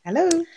Hello.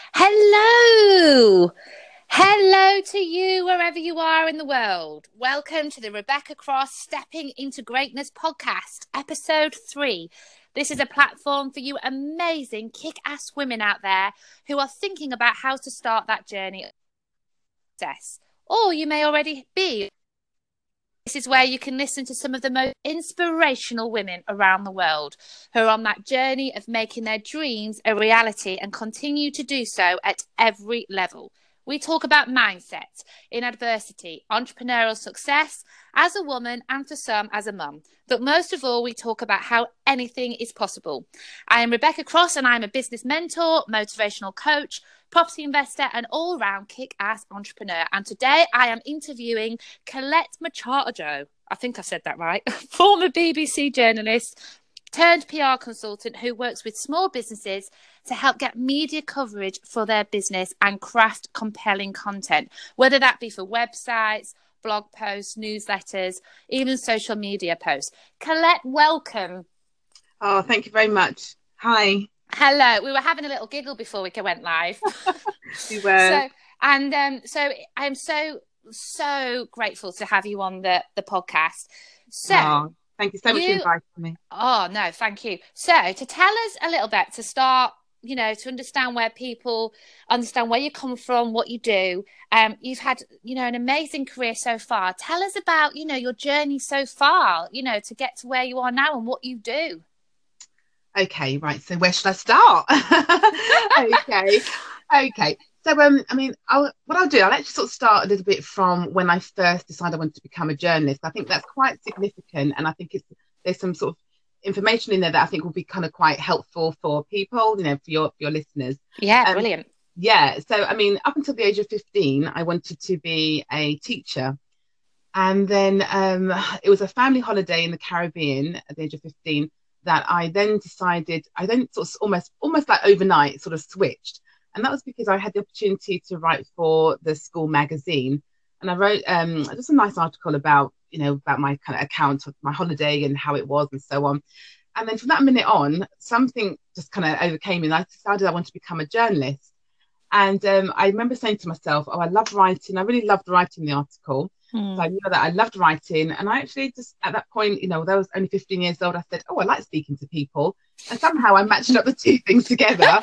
Hello! Hello to you wherever you are in the world. Welcome to the Rebecca Cross Stepping into Greatness podcast, episode 3. This is a platform for you amazing kick-ass women out there who are thinking about how to start that journey of success. Or you may already be. This is where you can listen to some of the most inspirational women around the world who are on that journey of making their dreams a reality and continue to do so at every level. We talk about mindset in adversity, entrepreneurial success as a woman and for some as a mum. But most of all, we talk about how anything is possible. I am Rebecca Cross and I'm a business mentor, motivational coach, property investor, and all round kick ass entrepreneur. And today I am interviewing Colette Machado. I think I said that right. Former BBC journalist turned PR consultant who works with small businesses to help get media coverage for their business and craft compelling content, whether that be for websites, blog posts, newsletters, even social media posts. Colette, welcome. Oh, thank you very much. Hi. Hello. We were having a little giggle before we went live. We were. so, so I'm so grateful to have you on the podcast. So, Oh, thank you so much for you inviting me. Oh, no, thank you. So, to tell us a little bit, to start, to understand where people understand where you come from, what you do. You've had, an amazing career so far. Tell us about, your journey so far, to get to where you are now and what you do. Okay, right. So where should I start? Okay. Okay. So what I'll do, I'll actually sort of start a little bit from when I first decided I wanted to become a journalist. I think that's quite significant, and I think there's some sort of information in there that I think will be kind of quite helpful for people, for your listeners. Yeah, Um, brilliant. yeah. So up until the age of 15, I wanted to be a teacher. And then it was a family holiday in the Caribbean at the age of 15 that I then decided, I then sort of almost like overnight sort of switched. And that was because I had the opportunity to write for the school magazine. And I wrote just a nice article about my kind of account of my holiday and how it was and so on. And then from that minute on, something just kind of overcame me and I decided I wanted to become a journalist. And I remember saying to myself, oh, I love writing. I really loved writing the article. So Mm. I knew that I loved writing. And I actually just, at that point, I was only 15 years old. I said, oh, I like speaking to people. And somehow I matched up the two things together.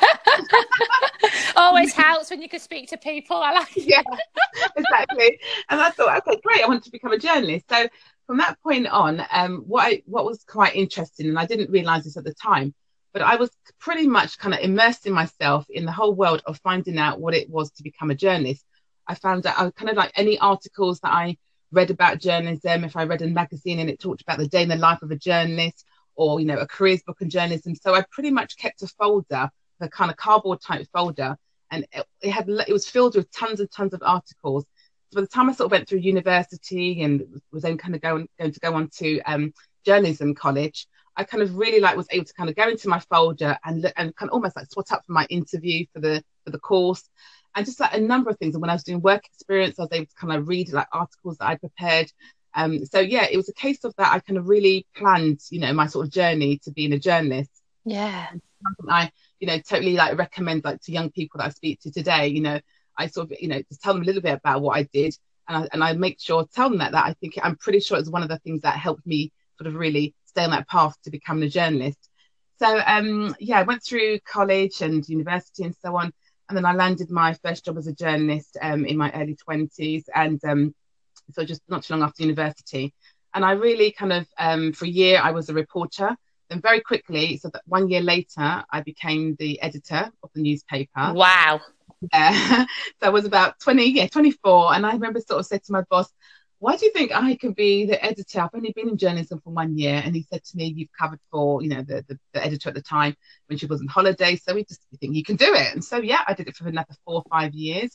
Always helps when you can speak to people. I like Yeah, it. exactly. And I thought, okay, great. I want to become a journalist. So from that point on, what was quite interesting, and I didn't realize this at the time, but I was pretty much kind of immersed in myself in the whole world of finding out what it was to become a journalist. I found out I kind of like any articles that I read about journalism, if I read a magazine and it talked about the day in the life of a journalist or, a careers book in journalism. So I pretty much kept a folder, a kind of cardboard type folder, and it was filled with tons and tons of articles. So by the time I sort of went through university and was then kind of going to go on to journalism college, I kind of really was able to kind of go into my folder and look and kind of almost like swat up for my interview for the course and just like a number of things. And when I was doing work experience, I was able to kind of read like articles that I prepared. So yeah, it was a case of that. I kind of really planned, my sort of journey to being a journalist. Yeah. And something totally like recommend like to young people that I speak to today. I sort of, just tell them a little bit about what I did, and I make sure tell them that I think I'm pretty sure it's one of the things that helped me sort of really stay on that path to becoming a journalist. So yeah, I went through college and university and so on, and then I landed my first job as a journalist in my early 20s, and so just not too long after university. And I really kind of for a year I was a reporter. Then very quickly, so that 1 year later, I became the editor of the newspaper. Wow. Yeah. So I was about 20, yeah, 24. And I remember sort of said to my boss, why do you think I can be the editor? I've only been in journalism for 1 year. And he said to me, you've covered for, the editor at the time when she was on holiday. So we think you can do it. And so, yeah, I did it for another 4 or 5 years.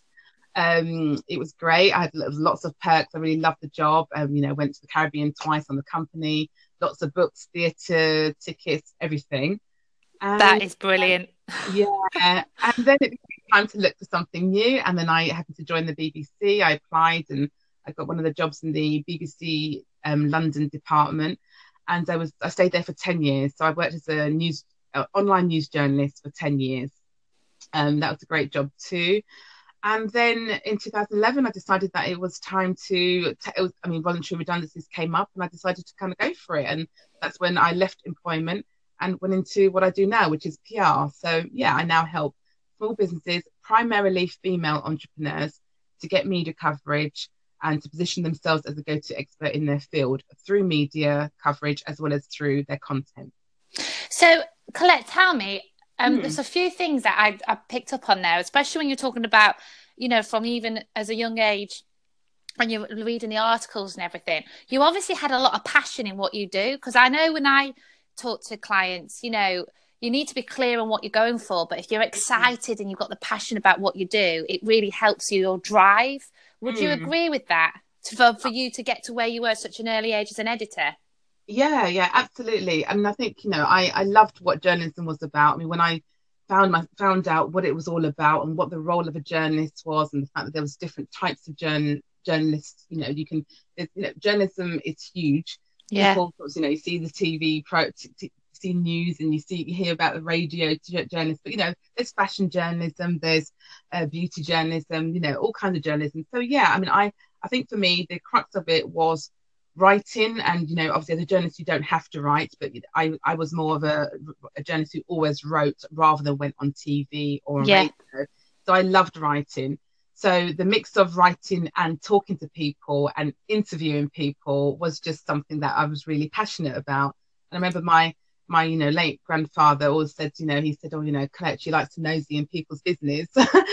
It was great. I had lots of perks. I really loved the job. Went to the Caribbean twice on the company, lots of books, theatre, tickets, everything. That And is brilliant. yeah, and then it became time to look for something new. And then I happened to join the BBC. I applied and I got one of the jobs in the BBC London department. And I stayed there for 10 years. So I worked as a online news journalist for 10 years. That was a great job too. And then in 2011, I decided that it was time voluntary redundancies came up and I decided to kind of go for it. And that's when I left employment and went into what I do now, which is PR. So, yeah, I now help small businesses, primarily female entrepreneurs, to get media coverage and to position themselves as a go-to expert in their field through media coverage as well as through their content. So, Colette, tell me, there's a few things that I picked up on there, especially when you're talking about, from even as a young age, when you're reading the articles and everything, you obviously had a lot of passion in what you do. Because I know when I talk to clients, you need to be clear on what you're going for. But if you're excited and you've got the passion about what you do, it really helps your drive. Would you agree with that? For you to get to where you were at such an early age as an editor? Yeah, absolutely. I mean, I think, I loved what journalism was about. I mean, when I found out what it was all about and what the role of a journalist was, and the fact that there was different types of journalists, journalism is huge. Yeah. People, you see the TV see news, and you hear about the radio journalists, but there's fashion journalism, there's beauty journalism, all kinds of journalism. So yeah, I mean, I think for me the crux of it was writing, and obviously as a journalist you don't have to write, but I was more of a journalist who always wrote rather than went on TV or on radio. So I loved writing. So the mix of writing and talking to people and interviewing people was just something that I was really passionate about. And I remember my late grandfather always said, he said, Colette, she likes to nosy in people's business.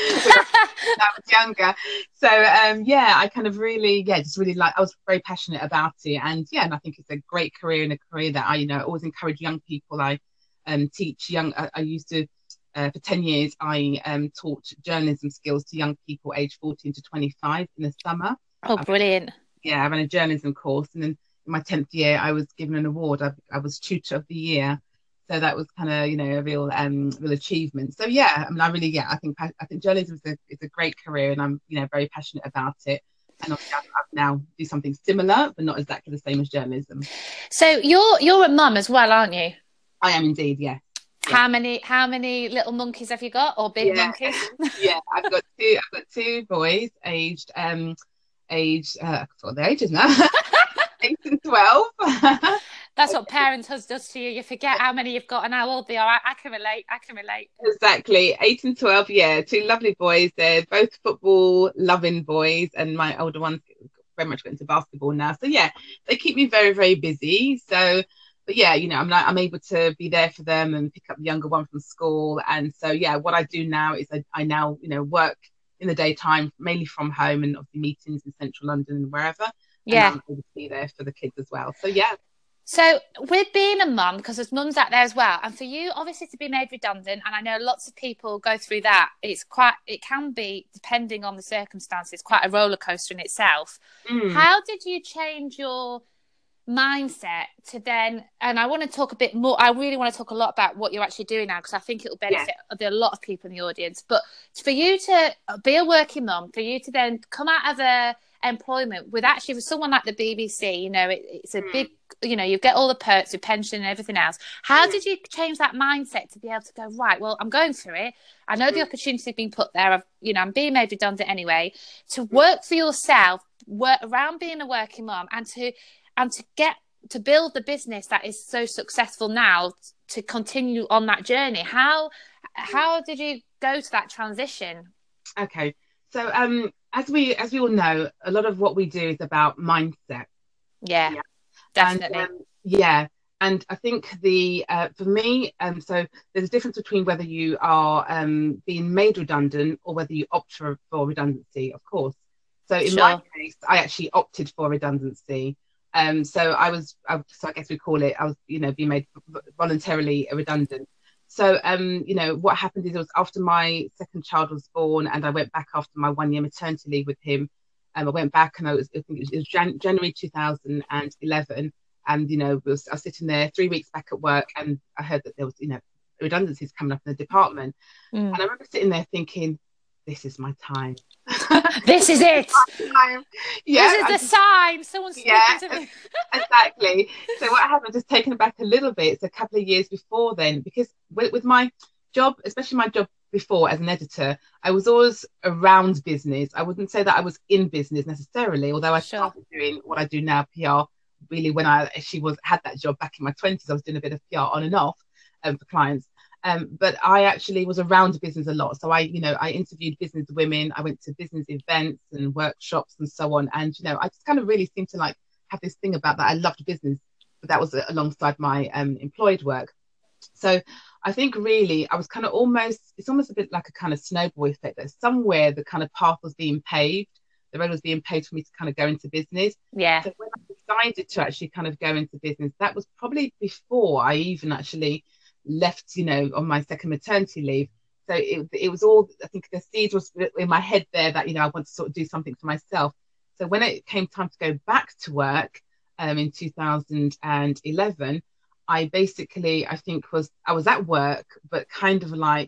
When I was younger. So I kind of really, just really I was very passionate about it. And I think it's a great career, and a career that I, always encourage young people. I teach I used to, for 10 years, I taught journalism skills to young people aged 14 to 25 in the summer. Oh, brilliant. I ran a journalism course, and then in my 10th year, I was given an award. I was Tutor of the Year. So that was kind of, a real achievement. So I mean, I think journalism is a great career, and I'm, very passionate about it. And obviously I've now do something similar, but not exactly the same as journalism. So you're a mum as well, aren't you? I am indeed, yeah. How many little monkeys have you got, or big monkeys? I've got two boys, aged I forgot their ages now. 8 and 12. That's what parenthood does to you. You forget how many you've got and how old they are. I can relate. Exactly. 8 and 12, two lovely boys. They're both football loving boys, and my older one's very much got into basketball now. So they keep me very, very busy. So, but I'm able to be there for them and pick up the younger one from school. And so what I do now is I now work in the daytime, mainly from home, and obviously meetings in central London and wherever. Yeah, and I'm able to be there for the kids as well. So So with being a mum, because there's mums out there as well, and for you obviously to be made redundant, and I know lots of people go through that, it can be, depending on the circumstances, quite a roller coaster in itself. How did you change your mindset to then, and I want to talk a bit more, I really want to talk a lot about what you're actually doing now, because I think it will benefit a lot of people in the audience, but for you to be a working mum, for you to then come out of a employment with someone like the BBC, it's a big, you get all the perks, your pension and everything else. How did you change that mindset to be able to go, right, well, I'm going through it, I know the opportunity has been put there, I'm being made redundant anyway, to work for yourself, work around being a working mum, and to get to build the business that is so successful now, to continue on that journey? How did you go to that transition? Okay, so as we all know, a lot of what we do is about mindset. Yeah. Definitely. And I think for me, so there's a difference between whether you are being made redundant or whether you opt for redundancy, of course. So in my case, I actually opted for redundancy. So I guess we call it, I was, being made voluntarily redundant. So, what happened is, it was after my second child was born, and I went back after my 1 year maternity leave with him. I went back, and I think it was January 2011. And, I was sitting there 3 weeks back at work, and I heard that there was, redundancies coming up in the department. And I remember sitting there thinking, this is my time. This is it. Yeah, this is the sign. Someone's speaking to me. Exactly. So what happened, just taking it back a little bit, it's a couple of years before then, because with my job, especially my job before as an editor, I was always around business. I wouldn't say that I was in business necessarily, although I Sure. started doing what I do now, PR, really when I actually had that job back in my 20s. I was doing a bit of PR on and off for clients. But I actually was around business a lot. So I interviewed business women. I went to business events and workshops and so on. And, I just kind of really seemed to like have this thing about that. I loved business, but that was alongside my employed work. So I think really I was kind of it's almost a bit like a kind of snowball effect, that somewhere the kind of path was being paved, the road was being paved for me to kind of go into business. Yeah. So when I decided to actually kind of go into business, that was probably before I even actually left, on my second maternity leave. So it was all, I think the seed was in my head there that, I want to sort of do something for myself. So when it came time to go back to work in 2011, I basically, I think I was at work, but kind of like,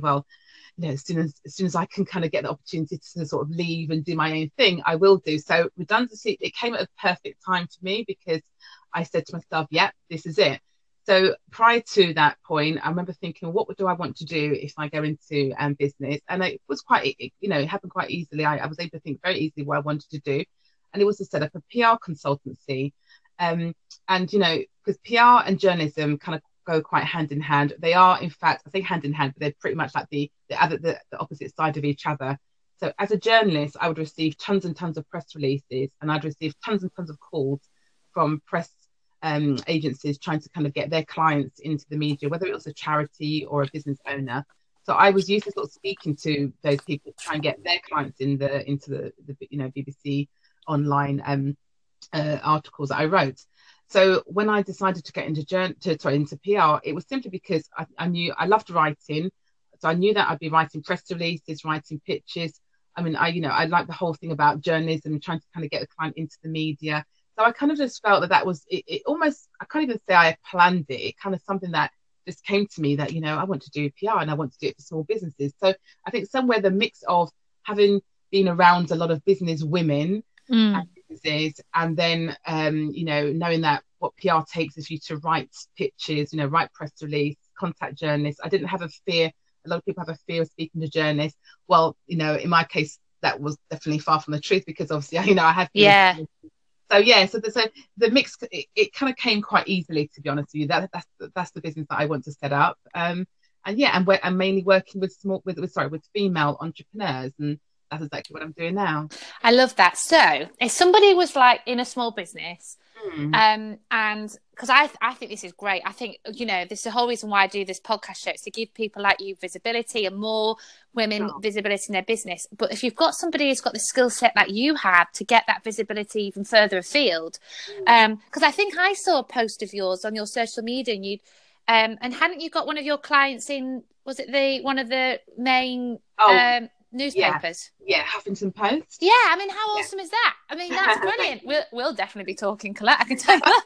as soon as I can kind of get the opportunity to sort of leave and do my own thing, I will do. So redundancy, it came at a perfect time for me, because I said to myself, yeah, this is it. So prior to that point, I remember thinking, what do I want to do if I go into business? And it was it happened quite easily. I was able to think very easily what I wanted to do. And it was to set up a PR consultancy. And, because PR and journalism kind of go quite hand in hand. They are, in fact, I think hand in hand, but they're pretty much like the opposite side of each other. So as a journalist, I would receive tons and tons of press releases, and I'd receive tons and tons of calls from press agencies trying to kind of get their clients into the media, whether it was a charity or a business owner. So I was used to sort of speaking to those people to try and get their clients into the BBC online articles that I wrote. So when I decided to get into PR, it was simply because I knew I loved writing. So I knew that I'd be writing press releases, writing pitches. I mean, I like the whole thing about journalism, trying to kind of get a client into the media. So I kind of just felt that was it almost, I can't even say I planned it. It kind of something that just came to me that, I want to do PR and I want to do it for small businesses. So I think somewhere the mix of having been around a lot of business women and businesses, and then, knowing that what PR takes is you to write pitches, write press release, contact journalists. I didn't have a fear. A lot of people have a fear of speaking to journalists. Well, in my case, that was definitely far from the truth, because obviously, I have. Yeah. So the mix, it kind of came quite easily, to be honest with you. That's the business that I want to set up. I'm mainly working with female entrepreneurs, and that's exactly what I'm doing now. I love that. So if somebody was like in a small business, and because I think this is great. I think, this is the whole reason why I do this podcast show, is to give people like you visibility and more women visibility in their business. But if you've got somebody who's got the skill set that you have to get that visibility even further afield, because I think I saw a post of yours on your social media, and and hadn't you got one of your clients in, was it one of the main newspapers? Yeah, Huffington Post. Yeah, I mean, how awesome is that? I mean, that's brilliant. We'll definitely be talking, Colette, I can tell you that.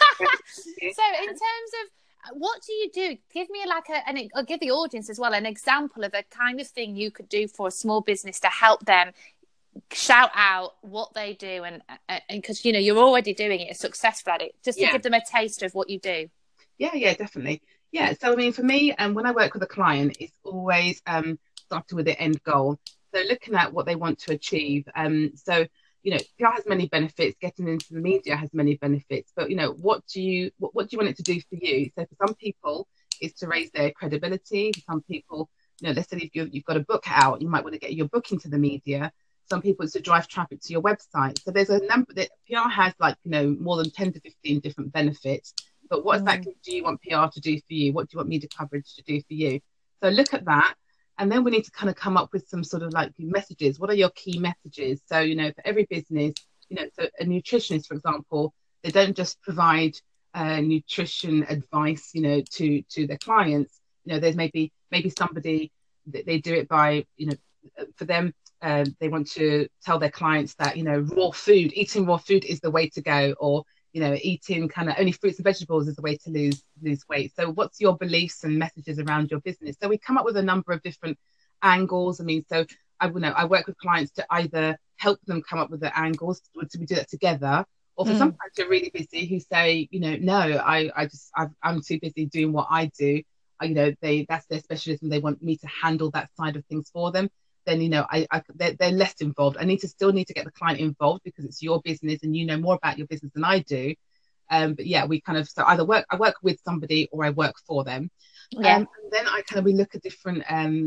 So in terms of, what do you do? Give me I'll give the audience as well an example of a kind of thing you could do for a small business to help them shout out what they do, and because you're already doing it, successful at it, just to give them a taste of what you do. Yeah, definitely. Yeah, so I mean, for me, when I work with a client, it's always starting with the end goal. So looking at what they want to achieve. So PR has many benefits. Getting into the media has many benefits. But what do you want it to do for you? So for some people, it's to raise their credibility. For some people, let's say if you've got a book out, you might want to get your book into the media. Some people, it's to drive traffic to your website. So there's a number that PR has, more than 10 to 15 different benefits. But what exactly do you want PR to do for you? What do you want media coverage to do for you? So look at that. And then we need to kind of come up with some sort of messages. What are your key messages? So, for every business, so a nutritionist, for example, they don't just provide nutrition advice, to their clients. There's maybe somebody that they do it by, for them, they want to tell their clients that, eating raw food is the way to go, or eating kind of only fruits and vegetables is the way to lose weight. So what's your beliefs and messages around your business? So we come up with a number of different angles. I mean, so I work with clients to either help them come up with the angles, so we do that together, or for sometimes you're really busy who say, no, I'm too busy doing what I do. that's their specialism. They want me to handle that side of things for them. Then they're less involved. I still need to get the client involved because it's your business and you know more about your business than I do. But yeah, we kind of I work with somebody or I work for them. Yeah. And then we look at different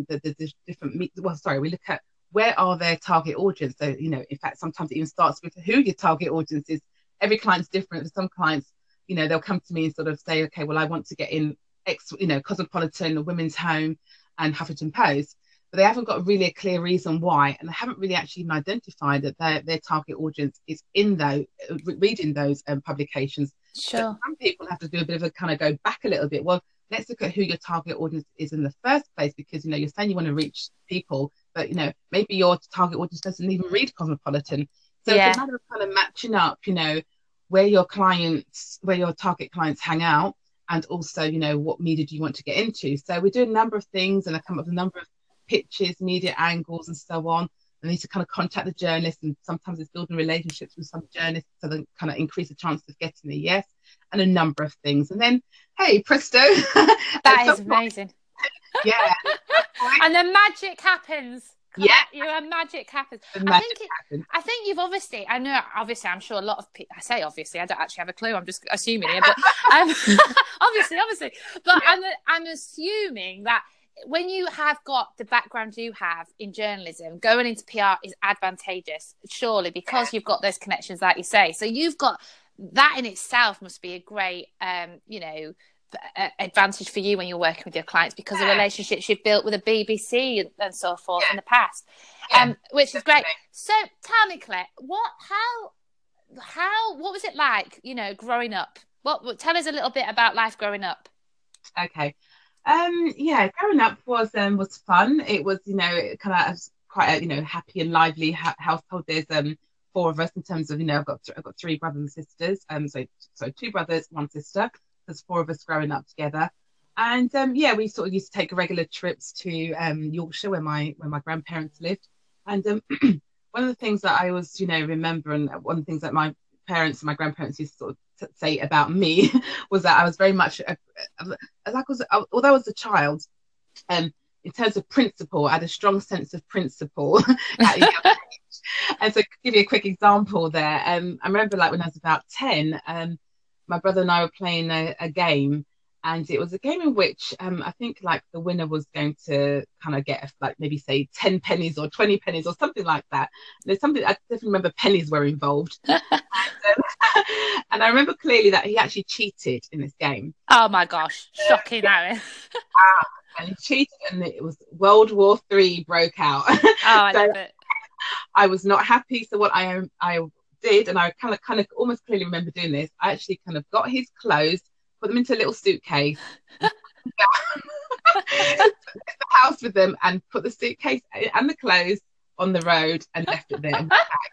we look at where are their target audience. So in fact, sometimes it even starts with who your target audience is. Every client's different. For some clients, they'll come to me and sort of say, okay, well, I want to get in X, Cosmopolitan, Women's Home, and Huffington Post. But they haven't got really a clear reason why, and they haven't really actually even identified that their target audience is reading those publications. Sure. So some people have to do a bit of a kind of go back a little bit. Well, let's look at who your target audience is in the first place, because you're saying you want to reach people, but maybe your target audience doesn't even read Cosmopolitan. So it's a matter of kind of matching up, where your target clients hang out, and also what media do you want to get into. So we do a number of things, and I come up with a number of pitches, media angles, and so on. I need to kind of contact the journalists, and sometimes it's building relationships with some journalists so they kind of increase the chance of getting a yes, and a number of things. And then, hey, presto. That is amazing. Yeah. And the magic happens. Yeah. Your magic happens. I think you've obviously, I'm sure a lot of people, I say obviously, I don't actually have a clue, I'm just assuming here, but obviously. But I'm assuming that when you have got the background you have in journalism, going into PR is advantageous, surely, because you've got those connections, like you say. So you've got that in itself must be a great, advantage for you when you're working with your clients, because the relationships you've built with the BBC and so forth in the past, which is great. So tell me, Claire, what was it like, growing up? Tell us a little bit about life growing up. Okay. Growing up was fun. It was, kind of quite a, happy and lively household. There's four of us in terms of, I've got three brothers and sisters. So two brothers, one sister. There's four of us growing up together. And we sort of used to take regular trips to Yorkshire, where my grandparents lived. And one of the things that I always, remember, and one of the things that my parents and my grandparents used to sort of say about me was that I was very much, although I was a child, in terms of principle, I had a strong sense of principle at a young age. And so to give you a quick example there, I remember when I was about 10, my brother and I were playing a game, and it was a game in which I think the winner was going to kind of get maybe say 10 pennies or 20 pennies or something like that. There's something I definitely remember pennies were involved. And I remember clearly that he actually cheated in this game. Oh my gosh, shocking, Aaron. And he cheated, and it was World War III broke out. Oh, I love it. I was not happy. So what I did, and I kind of almost clearly remember doing this, I actually kind of got his clothes, put them into a little suitcase, the house with them, and put the suitcase and the clothes on the road and left it there.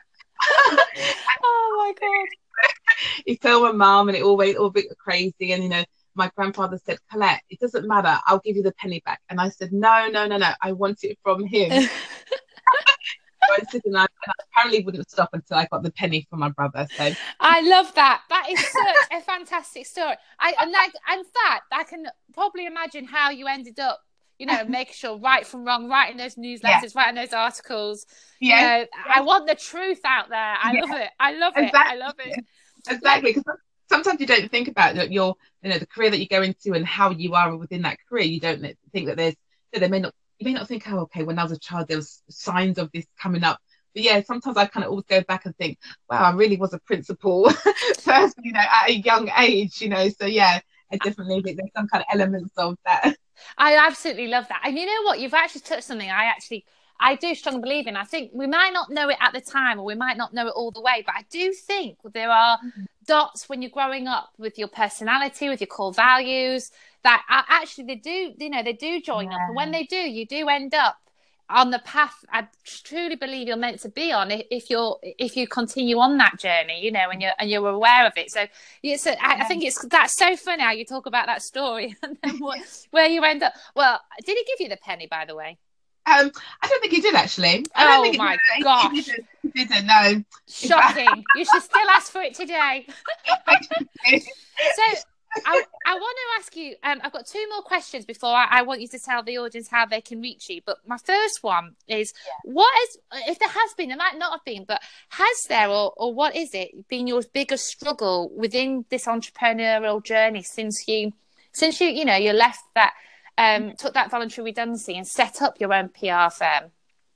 Oh my God. He told my mum, and it all went all a bit crazy. And my grandfather said, "Colette, it doesn't matter, I'll give you the penny back." And I said, no, I want it from him. And I apparently wouldn't stop until I got the penny from my brother. So I love that. That is such a fantastic story. In fact, I can probably imagine how you ended up, making sure right from wrong, writing those newsletters, writing those articles. I want the truth out there. I love it. Exactly, because sometimes you don't think about that the career that you go into and how you are within that career. You don't think that you may not think, oh, okay, when I was a child, there was signs of this coming up. But sometimes I kind of always go back and think, wow, I really was a principal person, at a young age, So I definitely think there's some kind of elements of that. I absolutely love that. And you know what? You've actually touched something I do strongly believe in. I think we might not know it at the time, or we might not know it all the way, but I do think there are dots when you're growing up with your personality, with your core values, that actually they do join up. And when they do, you do end up on the path I truly believe you're meant to be on if you continue on that journey, and you're aware of it. So I think that's so funny how you talk about that story and then where you end up. Well, did he give you the penny, by the way? I don't think he did, actually. My gosh. He didn't, no. Shocking. You should still ask for it today. I want to ask you, I've got two more questions before I want you to tell the audience how they can reach you. But my first one is, what is, if there has been, there might not have been, but has there, or what is it, been your biggest struggle within this entrepreneurial journey since you you left that, took that voluntary redundancy and set up your own PR firm?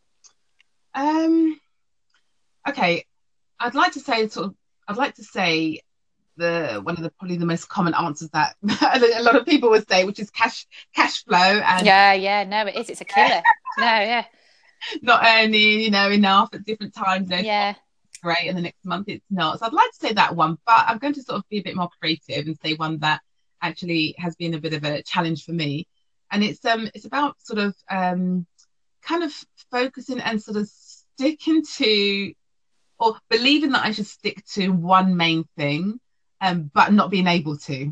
Okay, I'd like to say one of the probably the most common answers that a lot of people would say, which is cash flow, and no, it is. It's a killer. Not earning, enough at different times. Yeah. Great, and the next month it's not. So I'd like to say that one, but I'm going to sort of be a bit more creative and say one that actually has been a bit of a challenge for me, and it's about sort of kind of focusing and sort of sticking to, or believing that I should stick to one main thing, but not being able to.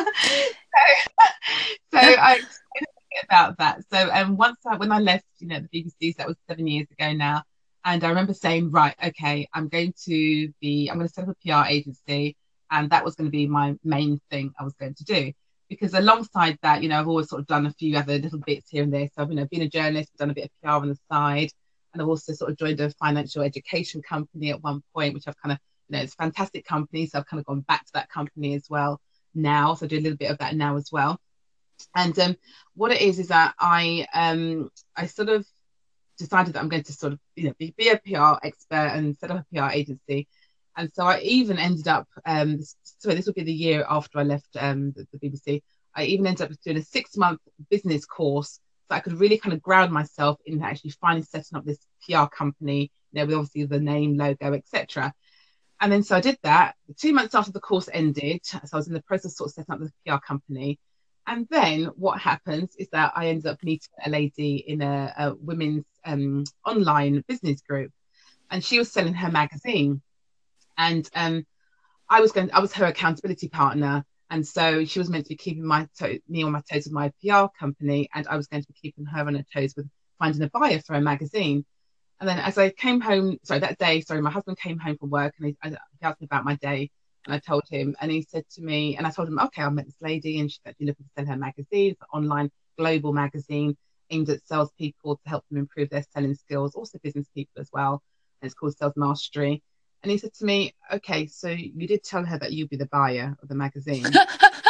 so I about that. So when I left, the BBC, so that was 7 years ago now, and I remember saying, right, okay, I'm going to set up a PR agency, and that was going to be my main thing I was going to do. Because alongside that, I've always sort of done a few other little bits here and there. So I've, been a journalist, done a bit of PR on the side, and I've also sort of joined a financial education company at one point, which I've kind of, it's a fantastic company. So I've kind of gone back to that company as well now. So I do a little bit of that now as well. And what it is that I sort of decided that I'm going to sort of, be a PR expert and set up a PR agency. And so I even ended up, this would be the year after I left the BBC. I even ended up doing a 6-month business course, so I could really kind of ground myself in actually finally setting up this PR company, with obviously the name, logo, etc. And then so I did that. 2 months after the course ended, so I was in the process of sort of setting up the PR company. And then what happens is that I ended up meeting a lady in a women's online business group, and she was selling her magazine. And I was her accountability partner, and so she was meant to be keeping me on my toes with my PR company, and I was going to be keeping her on her toes with finding a buyer for her magazine. And then as I came home, that day, my husband came home from work, and he asked me about my day, and I told him, and he said to me, and I told him, okay, I met this lady, and she's actually looking to sell her magazine. It's an online global magazine aimed at salespeople to help them improve their selling skills, also business people as well. And it's called Sales Mastery. And he said to me, okay, so you did tell her that you'd be the buyer of the magazine. And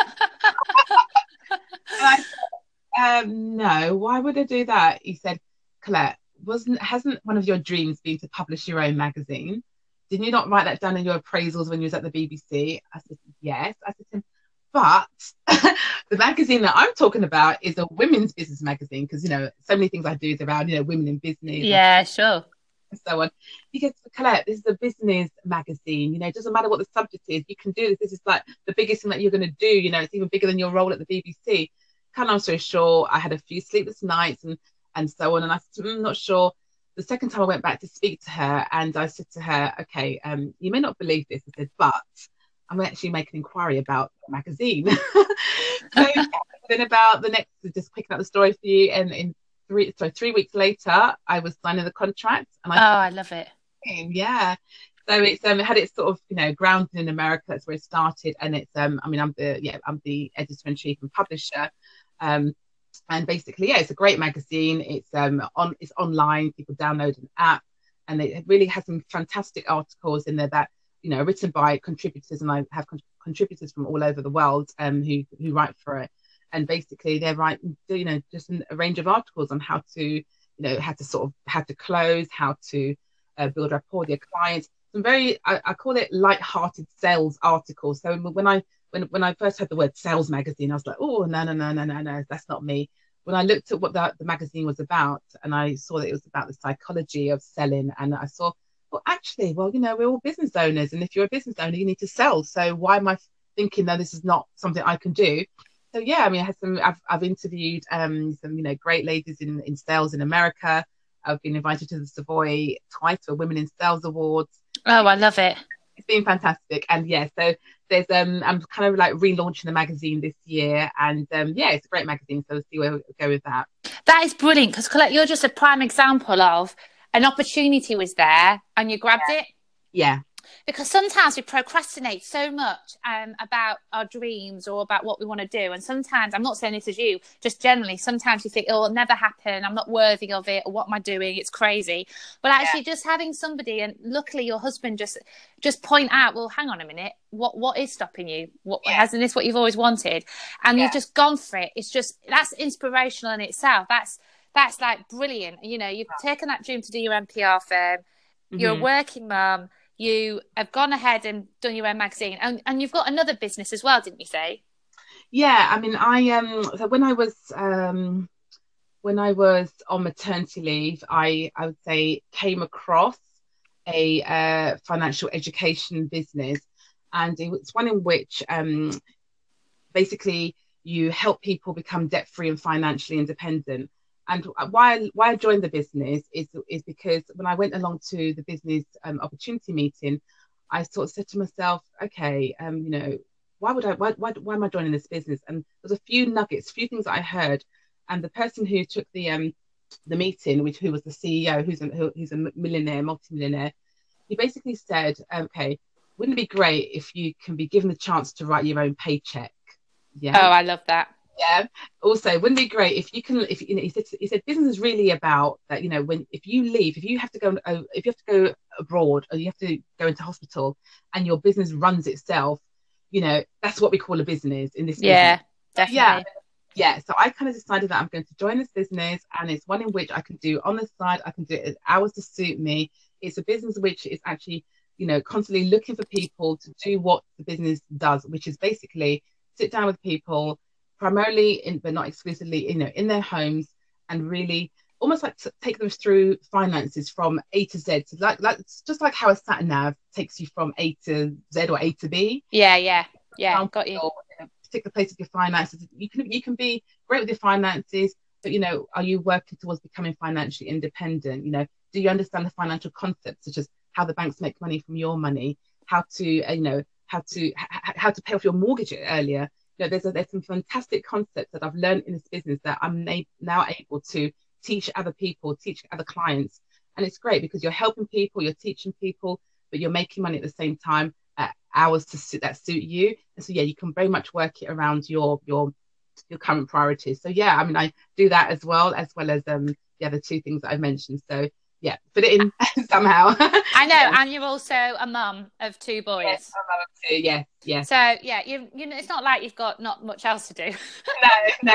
I said, no, why would I do that? He said, Colette, hasn't one of your dreams been to publish your own magazine? Did you not write that down in your appraisals when you was at the BBC? I said, yes. I said to him, but the magazine that I'm talking about is a women's business magazine, because, so many things I do is around, women in business. Yeah, sure. And so on. He goes, Colette, this is a business magazine. It doesn't matter what the subject is. You can do this. This is like the biggest thing that you're going to do. It's even bigger than your role at the BBC. Cut long story short, I had a few sleepless nights and so on. And I said, I'm not sure. The second time I went back to speak to her, and I said to her, okay, you may not believe this. I said, but I'm actually making an inquiry about the magazine. So then about the next, just picking up the story for you, and in 3 weeks later, I was signing the contract. And I love it. Yeah. So it's had its sort of, grounded in America. That's where it started. And it's I'm the editor-in-chief and publisher. And basically, it's a great magazine. It's online. People download an app, and it really has some fantastic articles in there that are written by contributors, and I have contributors from all over the world who write for it. And basically, they're writing just a range of articles on how to how to close, how to build rapport with your clients. Some very I call it light-hearted sales articles. So when I first heard the word sales magazine, I was like, oh, no, that's not me. When I looked at what the magazine was about, and I saw that it was about the psychology of selling, and I saw, well, actually, we're all business owners, and if you're a business owner, you need to sell. So why am I thinking that this is not something I can do? So yeah, I had I've interviewed some great ladies in sales in America. I've been invited to the Savoy twice for Women in Sales Awards. Oh, I love it. It's been fantastic. And yeah, so there's I'm kind of like relaunching the magazine this year, and it's a great magazine, so we'll see where we go with that. That is brilliant, because Colette, you're just a prime example of an opportunity was there and you grabbed it. Yeah. because sometimes we procrastinate so much about our dreams or about what we want to do. And sometimes, I'm not saying this as you, just generally, sometimes you think, oh, it'll never happen. I'm not worthy of it. Or what am I doing? It's crazy. But actually just having somebody, and luckily your husband just point out, well, hang on a minute. What is stopping you? Hasn't this what you've always wanted? And you've just gone for it. It's just, that's inspirational in itself. That's like brilliant. You know, you've taken that dream to do your NPR firm. You're a working mum. You have gone ahead and done your own magazine, and you've got another business as well, didn't you say? Yeah, I mean, so when I was on maternity leave, I would say came across a financial education business, and it was one in which basically you help people become debt free and financially independent. And why I joined the business is because when I went along to the business opportunity meeting, I sort of said to myself, okay, you know, why am I joining this business? And there's a few nuggets, a few things that I heard, and the person who took the meeting, who was the CEO, who's a millionaire, multimillionaire, he basically said, okay, wouldn't it be great if you can be given the chance to write your own paycheck? Yeah. Oh, I love that. Yeah. Also, wouldn't it be great if you can, if you know, he said business is really about that. You know, if you have to go abroad, or you have to go into hospital, and your business runs itself, you know, that's what we call a business in this. Yeah, business. definitely. Yeah. So I kind of decided that I'm going to join this business, and it's one in which I can do on the side. I can do it hours to suit me. It's a business which is actually, you know, constantly looking for people to do what the business does, which is basically sit down with people, primarily but not exclusively, you know, in their homes, and really almost like to take them through finances from A to Z. So like just like how a sat nav takes you from A to Z or A to B. Yeah. Got you. In a particular place with your finances, you can be great with your finances, but you know, are you working towards becoming financially independent? You know, do you understand the financial concepts, such as how the banks make money from your money, how to how to pay off your mortgage earlier? You know, there's some fantastic concepts that I've learned in this business that I'm now able to teach other people, teach other clients. And it's great because you're helping people, you're teaching people, but you're making money at the same time at hours that suit you. And so, yeah, you can very much work it around your current priorities. So, yeah, I mean, I do that as well as the other two things that I mentioned. So, yeah, fit it in somehow. I know, yeah. And you're also a mum of two boys. Yes, I'm a mum of two. Yeah. So yeah, you know, it's not like you've got not much else to do. No,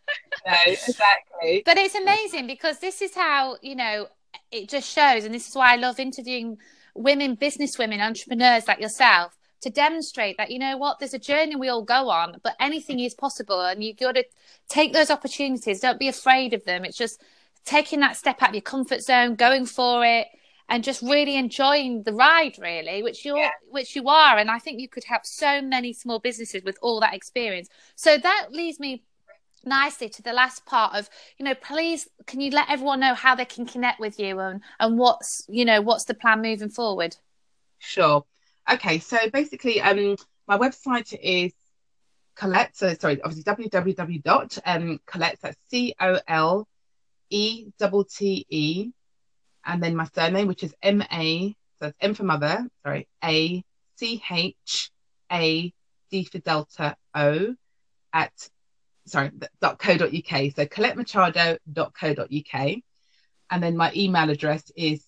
exactly. But it's amazing because this is how, you know, it just shows, and this is why I love interviewing women, businesswomen, entrepreneurs like yourself, to demonstrate that, you know what, there's a journey we all go on, but anything is possible, and you got to take those opportunities. Don't be afraid of them. It's just taking that step out of your comfort zone, going for it, and just really enjoying the ride, really, which you are. And I think you could help so many small businesses with all that experience. So that leads me nicely to the last part of, you know, please, can you let everyone know how they can connect with you, and what's the plan moving forward? Sure. Okay. So basically, my website is Colette. So sorry, obviously www.Colette. That's COLETTE. And then my surname, which is M-A, so it's M for mother, sorry, A-C-H-A, D for Delta, O, .co.uk. So ColetteMachado.co.uk. And then my email address is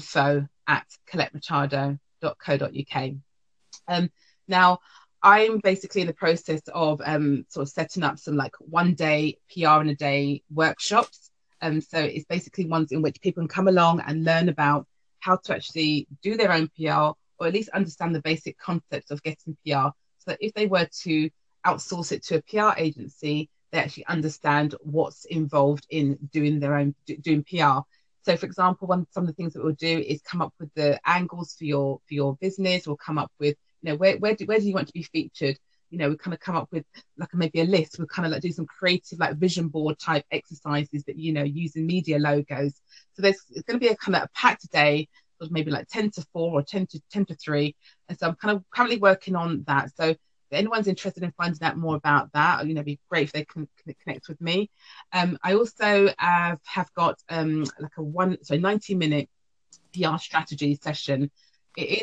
info@ColetteMachado.co.uk. Now, I'm basically in the process of sort of setting up some like 1 day PR in a day workshops. So it's basically ones in which people can come along and learn about how to actually do their own PR, or at least understand the basic concepts of getting PR. So that if they were to outsource it to a PR agency, they actually understand what's involved in doing doing PR. So, for example, some of the things that we'll do is come up with the angles for your business. We'll come up with, you know, where do you want to be featured? You know, we kind of come up with like maybe a list. We'll kind of like do some creative like vision board type exercises that, you know, using media logos. So it's going to be a kind of a packed day, sort of maybe like 10 to 4 or 10 to 3. And so I'm kind of currently working on that. So if anyone's interested in finding out more about that, you know, it'd be great if they can connect with me. I also have got like a 90-minute PR strategy session. It is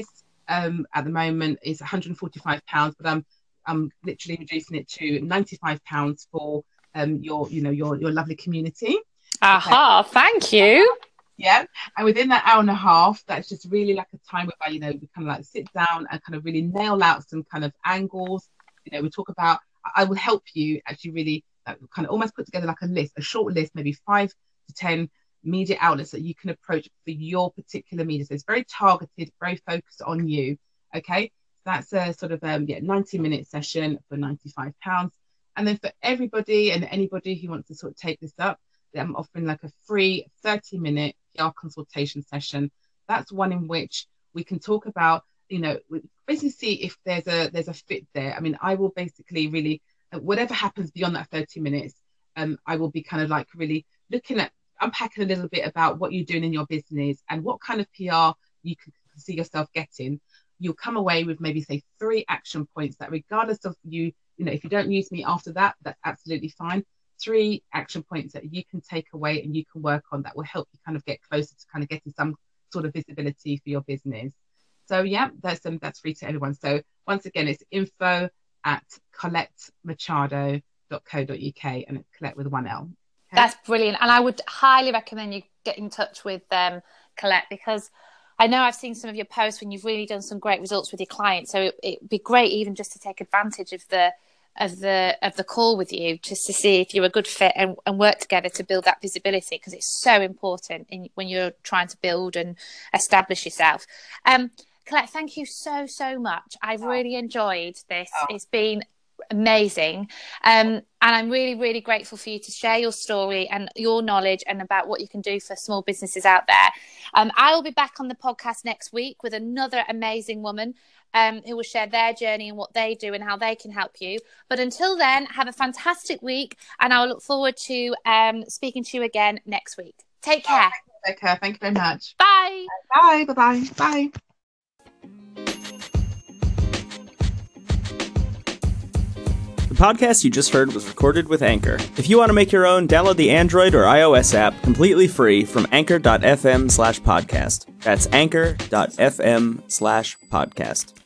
at the moment is £145, but I'm literally reducing it to £95 for your lovely community. Aha, thank you. Yeah, and within that hour and a half, that's just really like a time whereby we kind of like sit down and kind of really nail out some kind of angles. We talk about. I will help you actually really kind of almost put together like a short list, maybe 5 to 10 media outlets that you can approach for your particular media. So it's very targeted, very focused on you. Okay, that's a sort of 90-minute session for £95, and then for everybody and anybody who wants to sort of take this up, I'm offering like a free 30-minute PR consultation session. That's one in which we can talk about, basically see if there's a fit there. I mean, I will basically really, whatever happens beyond that 30 minutes, I will be kind of like really looking at, unpacking a little bit about what you're doing in your business and what kind of PR you can see yourself getting. You'll come away with maybe say 3 action points that regardless of if you don't use me after that, that's absolutely fine. 3 action points that you can take away and you can work on that will help you kind of get closer to kind of getting some sort of visibility for your business. So yeah, that's free to everyone. So once again, it's info@colettemachado.co.uk, and it's Colette with 1 L. Okay? That's brilliant. And I would highly recommend you get in touch with Colette, because I know I've seen some of your posts when you've really done some great results with your clients. So it'd be great even just to take advantage of the call with you, just to see if you're a good fit and work together to build that visibility, because it's so important when you're trying to build and establish yourself. Colette, thank you so much. I've really enjoyed this. It's been amazing, and I'm really grateful for you to share your story and your knowledge and about what you can do for small businesses out there. I will be back on the podcast next week with another amazing woman who will share their journey and what they do and how they can help you. But until then, have a fantastic week, and I'll look forward to speaking to you again next week. Take care. Take care. Thank you very much. Bye. Bye. Bye-bye. Bye. The podcast you just heard was recorded with Anchor. If you want to make your own, download the Android or iOS app completely free from anchor.fm/podcast. That's anchor.fm/podcast.